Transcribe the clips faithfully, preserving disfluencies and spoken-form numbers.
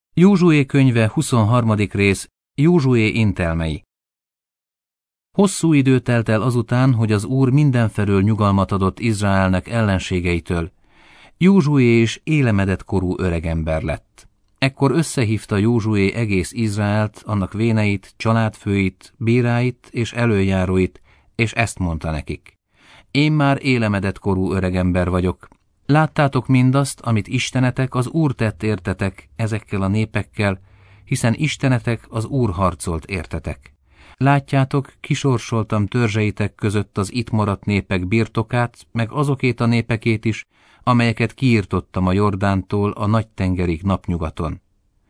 Józsué könyve huszonharmadik rész. Józsué intelmei. Hosszú idő telt el azután, hogy az Úr mindenfelől nyugalmat adott Izraelnek ellenségeitől. Józsué is élemedett korú öregember lett. Ekkor összehívta Józsué egész Izraelt, annak véneit, családfőit, bíráit és előjáróit, és ezt mondta nekik: Én már élemedett korú öregember vagyok. Láttátok mindazt, amit Istenetek, az Úr tett értetek ezekkel a népekkel, hiszen Istenetek, az Úr harcolt értetek. Látjátok, kisorsoltam törzseitek között az itt maradt népek birtokát, meg azokét a népekét is, amelyeket kiirtottam a Jordántól a nagy tengerig napnyugaton.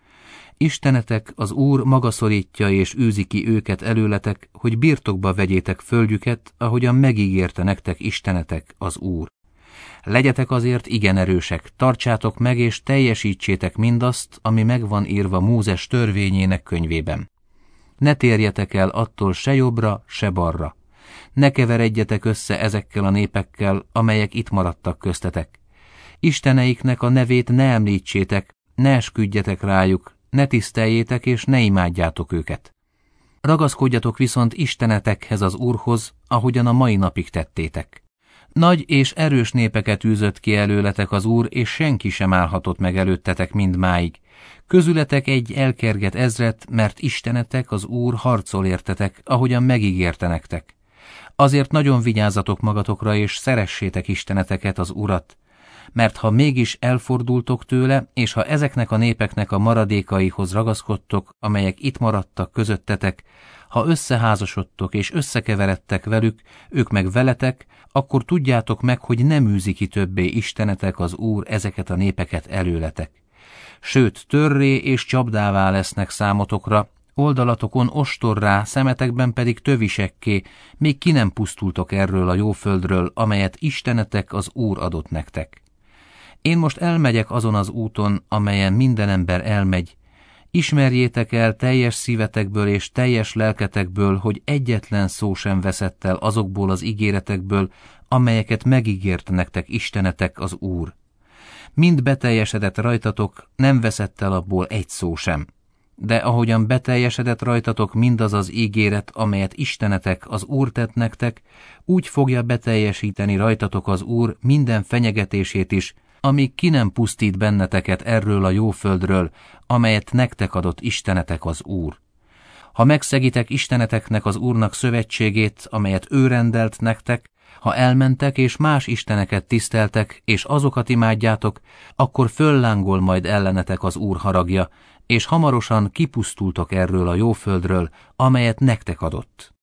Istenetek, az Úr maga szorítja és űzi ki őket előletek, hogy birtokba vegyétek földjüket, ahogyan megígérte nektek Istenetek, az Úr. Legyetek azért igen erősek, tartsátok meg és teljesítsétek mindazt, ami megvan írva Mózes törvényének könyvében. Ne térjetek el attól se jobbra, se balra. Ne keveredjetek össze ezekkel a népekkel, amelyek itt maradtak köztetek. Isteneiknek a nevét ne említsétek, ne esküdjetek rájuk, ne tiszteljétek és ne imádjátok őket. Ragaszkodjatok viszont Istenetekhez, az Úrhoz, ahogyan a mai napig tettétek. Nagy és erős népeket űzött ki előletek az Úr, és senki sem állhatott meg előttetek mindmáig. Közületek egy elkerget ezret, mert Istenetek, az Úr harcol értetek, ahogyan megígérte nektek. Azért nagyon vigyázzatok magatokra, és szeressétek Isteneteket, az Urat. Mert ha mégis elfordultok tőle, és ha ezeknek a népeknek a maradékaihoz ragaszkodtok, amelyek itt maradtak közöttetek, ha összeházasodtok és összekeveredtek velük, ők meg veletek, akkor tudjátok meg, hogy nem űzi ki többé Istenetek, az Úr ezeket a népeket előletek. Sőt, törré és csapdává lesznek számotokra, oldalatokon ostorrá, szemetekben pedig tövisekké, még ki nem pusztultok erről a jó földről, amelyet Istenetek, az Úr adott nektek. Én most elmegyek azon az úton, amelyen minden ember elmegy. Ismerjétek el teljes szívetekből és teljes lelketekből, hogy egyetlen szó sem veszett el azokból az ígéretekből, amelyeket megígért nektek Istenetek, az Úr. Mind beteljesedett rajtatok, nem veszett el abból egy szó sem. De ahogyan beteljesedett rajtatok mindaz az ígéret, amelyet Istenetek, az Úr tett nektek, úgy fogja beteljesíteni rajtatok az Úr minden fenyegetését is, amíg ki nem pusztít benneteket erről a jó földről, amelyet nektek adott Istenetek, az Úr. Ha megszegitek Isteneteknek, az Úrnak szövetségét, amelyet ő rendelt nektek, ha elmentek és más isteneket tiszteltek, és azokat imádjátok, akkor föllángol majd ellenetek az Úr haragja, és hamarosan kipusztultok erről a jó földről, amelyet nektek adott.